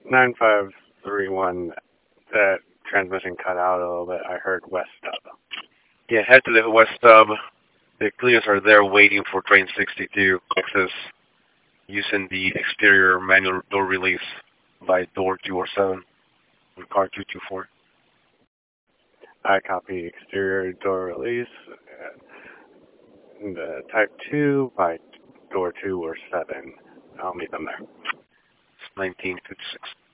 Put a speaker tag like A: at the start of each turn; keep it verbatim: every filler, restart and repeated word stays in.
A: nine five three one, that transmission cut out a little bit. I heard west stub.
B: Yeah, head to the west stub. The cleaners are there waiting for train sixty-two access using the exterior manual door release by door two oh seven on car two two four.
A: I copy exterior door release. The type two by door two or seven. I'll meet them there.
B: It's nineteen fifty-six.